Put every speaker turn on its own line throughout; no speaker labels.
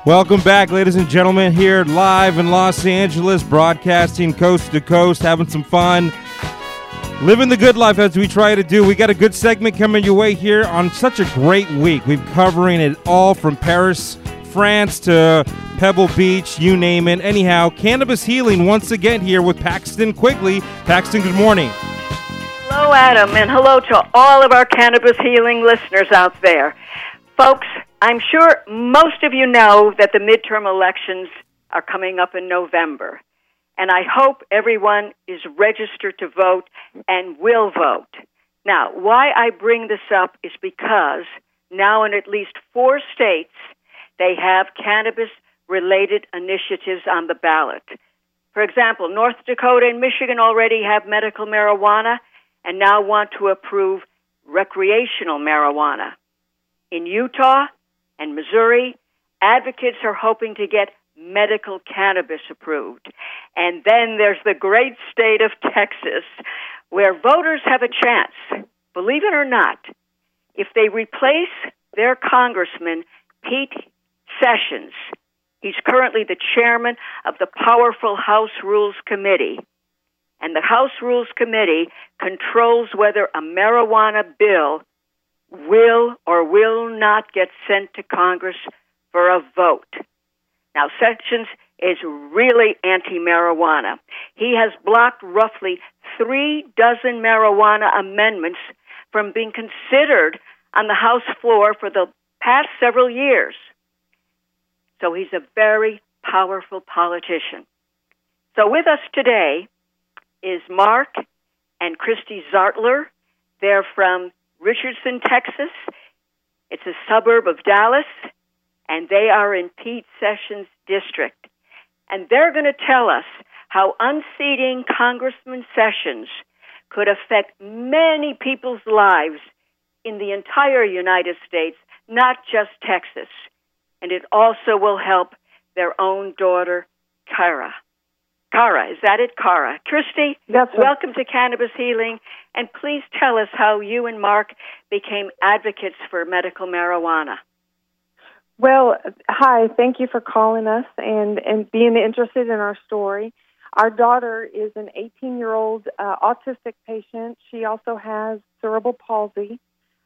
Welcome back, ladies and gentlemen, here live in Los Angeles, broadcasting coast to coast, having some fun, living the good life as we try to do. We got a good segment coming your way here on such a great week. We're covering it all from Paris, France to Pebble Beach, you name it. Anyhow, Cannabis Healing once again here with Paxton Quigley. Paxton, good morning.
Hello, Adam, and hello to all of our Cannabis Healing listeners out there. Folks, I'm sure most of you know that the midterm elections are coming up in November, and I hope everyone is registered to vote and will vote. Now, why I bring this up is because now in at least 4 states, they have cannabis-related initiatives on the ballot. For example, North Dakota and Michigan already have medical marijuana and now want to approve recreational marijuana. In Utah and Missouri, advocates are hoping to get medical cannabis approved. And then there's the great state of Texas, where voters have a chance, believe it or not, if they replace their Congressman, Pete Sessions. He's currently the chairman of the powerful House Rules Committee. And the House Rules Committee controls whether a marijuana bill will or will not get sent to Congress for a vote. Now, Sessions is really anti-marijuana. He has blocked roughly 3 dozen marijuana amendments from being considered on the House floor for the past several years. So he's a very powerful politician. So with us today is Mark and Christy Zartler. They're from Richardson, Texas. It's a suburb of Dallas, and they are in Pete Sessions' district. And they're going to tell us how unseating Congressman Sessions could affect many people's lives in the entire United States, not just Texas. And it also will help their own daughter, Cara. Cara, is that it? Cara. Christy, welcome to Cannabis Healing, and please tell us how you and Mark became advocates for medical marijuana.
Well, hi, thank you for calling us and being interested in our story. Our daughter is an 18-year-old autistic patient. She also has cerebral palsy.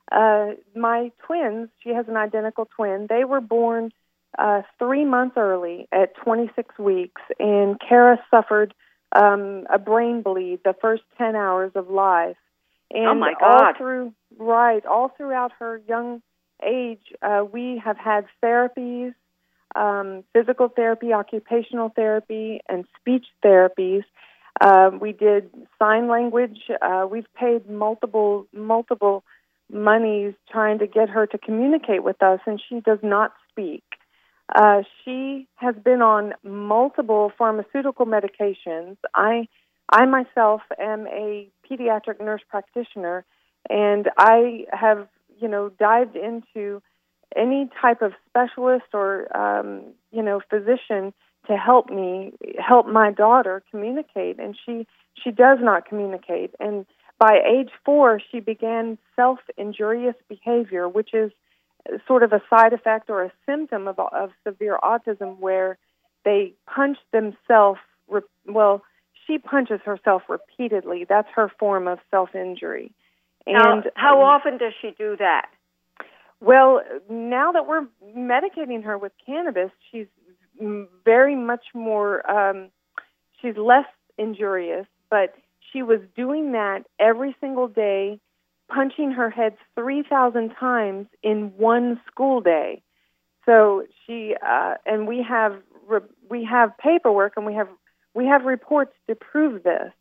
My twins, she has an identical twin, they were born 3 months early at 26 weeks, and Cara suffered a brain bleed the first 10 hours of life. And
oh, my God.
all throughout her young age, we have had therapies, physical therapy, occupational therapy, and speech therapies. We did sign language. We've paid multiple monies trying to get her to communicate with us, and she does not speak. She has been on multiple pharmaceutical medications. I myself am a pediatric nurse practitioner, and I have, dived into any type of specialist or, physician to help my daughter communicate, and she does not communicate. And by age 4, she began self-injurious behavior, which is sort of a side effect or a symptom of severe autism, where they punch themselves. She punches herself repeatedly. That's her form of self-injury.
And how often does she do that?
Well, now that we're medicating her with cannabis, she's very much more, she's less injurious, but she was doing that every single day, punching her head 3,000 times in one school day. So she and we have paperwork, and we have reports to prove this.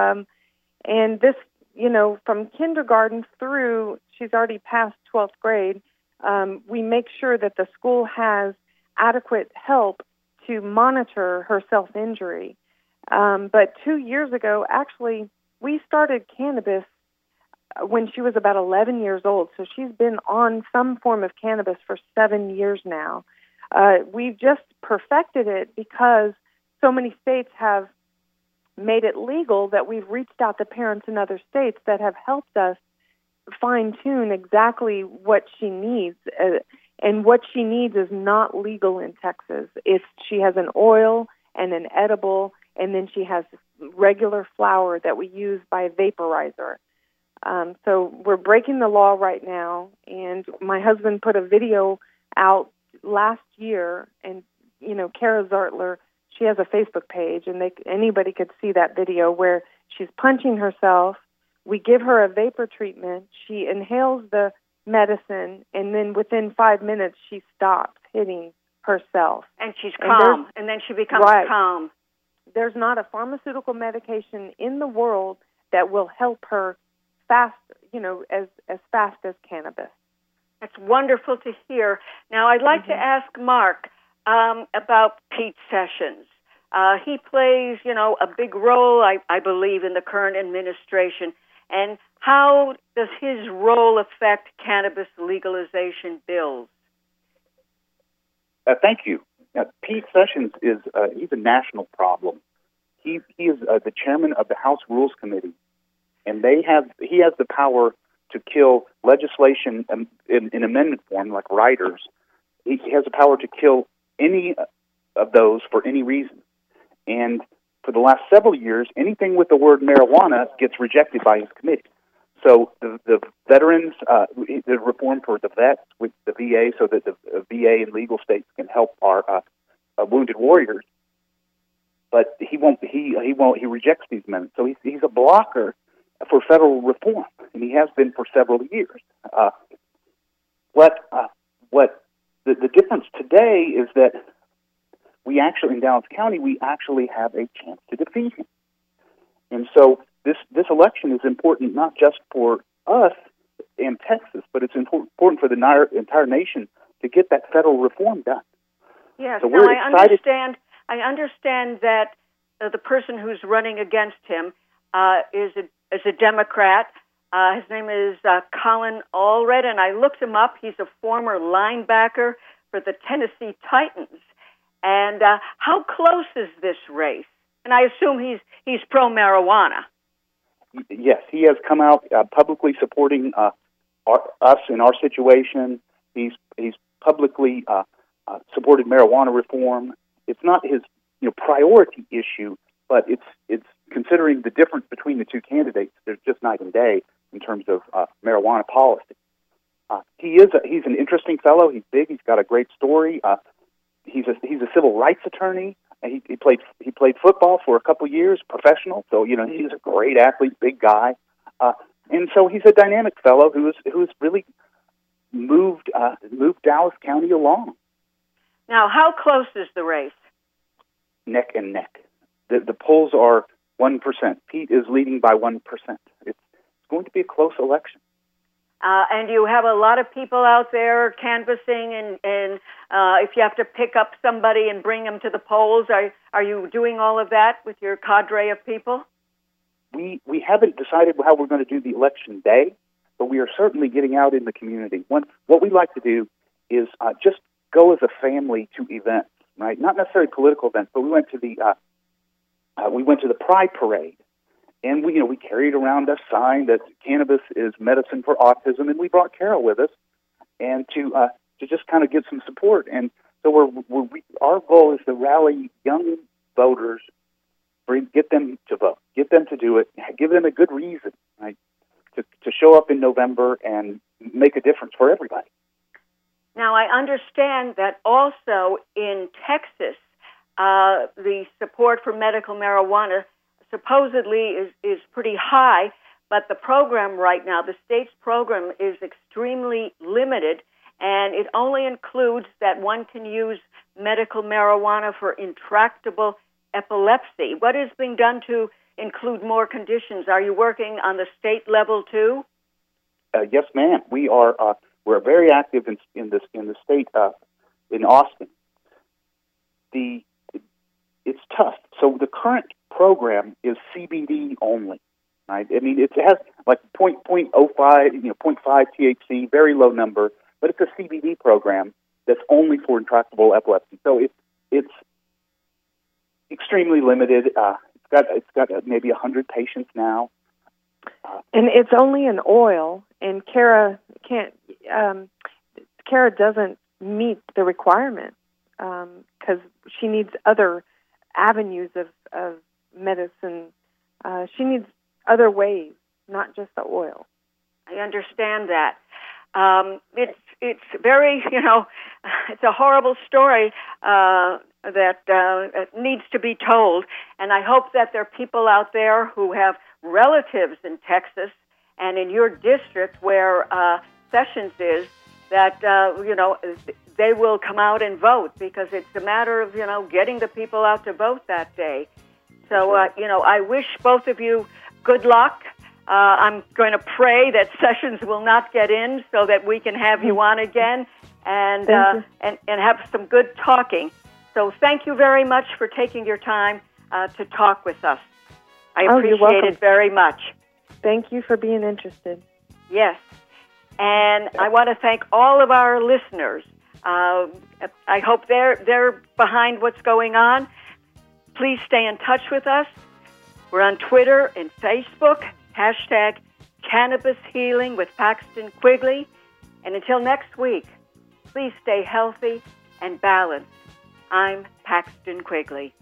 And this, from kindergarten through, she's already passed 12th grade. We make sure that the school has adequate help to monitor her self-injury. But 2 years ago, actually, we started cannabis when she was about 11 years old. So she's been on some form of cannabis for 7 years now. We've just perfected it because so many states have made it legal that we've reached out to parents in other states that have helped us fine-tune exactly what she needs And what she needs is not legal in Texas. She has an oil and an edible, and then she has regular flower that we use by vaporizer. So we're breaking the law right now, and my husband put a video out last year, and, Kara Zartler, she has a Facebook page, and anybody could see that video where she's punching herself. We give her a vapor treatment. She inhales the medicine, and then within 5 minutes, she stops hitting herself.
And she's calm, and then she becomes calm.
There's not a pharmaceutical medication in the world that will help her fast, as fast as cannabis.
That's wonderful to hear. Now, I'd like to ask Mark about Pete Sessions. He plays, a big role, I believe, in the current administration. And how does his role affect cannabis legalization bills?
Thank you. Pete Sessions he's a national problem. He is the chairman of the House Rules Committee, and he has the power to kill legislation in amendment form, like riders. He has the power to kill any of those for any reason. And for the last several years, anything with the word marijuana gets rejected by his committee. So the veterans, the reform for the vets with the VA, so that the VA and legal states can help our wounded warriors. But he rejects these amendments. So he's a blocker for federal reform, and he has been for several years. The difference today is that in Dallas County, we actually have a chance to defeat him. And so this election is important not just for us in Texas, but it's important for the entire nation to get that federal reform done.
Yes,
so we're excited.
I understand that the person who's running against him is a Democrat. His name is Colin Allred, and I looked him up. He's a former linebacker for the Tennessee Titans. And how close is this race? And I assume he's pro-marijuana.
Yes, he has come out publicly supporting us in our situation. He's publicly supported marijuana reform. It's not his priority issue, but it's considering the difference between the two candidates. There's just night and day in terms of marijuana policy. He's an interesting fellow. He's big. He's got a great story. He's a civil rights attorney. He played football for a couple years, professional. So he's a great athlete, big guy, and so he's a dynamic fellow who's really moved Dallas County along.
Now, how close is the race?
Neck and neck. The polls are 1%. Pete is leading by 1%. It's going to be a close election.
And you have a lot of people out there canvassing, and if you have to pick up somebody and bring them to the polls, are you doing all of that with your cadre of people?
We haven't decided how we're going to do the election day, but we are certainly getting out in the community. What we like to do is just go as a family to events, right? Not necessarily political events, but we went to the Pride Parade. And we carried around a sign that cannabis is medicine for autism, and we brought Carol with us, and to just kind of get some support. And so our goal is to rally young voters, get them to vote, get them to do it, give them a good reason, right, to show up in November and make a difference for everybody.
Now, I understand that also in Texas, the support for medical marijuana supposedly is pretty high, but the program right now, the state's program, is extremely limited, and it only includes that one can use medical marijuana for intractable epilepsy. What is being done to include more conditions? Are you working on the state level too?
Yes, ma'am. We are. We're very active in the state in Austin. It's tough. So the current program is CBD only, right? I mean, it has like 0.05, 0.5 THC, very low number, but it's a CBD program that's only for intractable epilepsy. So it's extremely limited. It's got maybe 100 patients now,
and it's only an oil. And Kara doesn't meet the requirement because she needs other avenues of medicine. She needs other ways, not just the oil.
I understand that. It's very, it's a horrible story that needs to be told, and I hope that there are people out there who have relatives in Texas and in your district where Sessions is, that, they will come out and vote, because it's a matter of, getting the people out to vote that day. So, I wish both of you good luck. I'm going to pray that Sessions will not get in so that we can have you on again and have some good talking. So thank you very much for taking your time to talk with us. I appreciate it very much.
Thank you for being interested.
Yes. And I want to thank all of our listeners. I hope they're behind what's going on. Please stay in touch with us. We're on Twitter and Facebook, #Cannabis Healing with Paxton Quigley. And until next week, please stay healthy and balanced. I'm Paxton Quigley.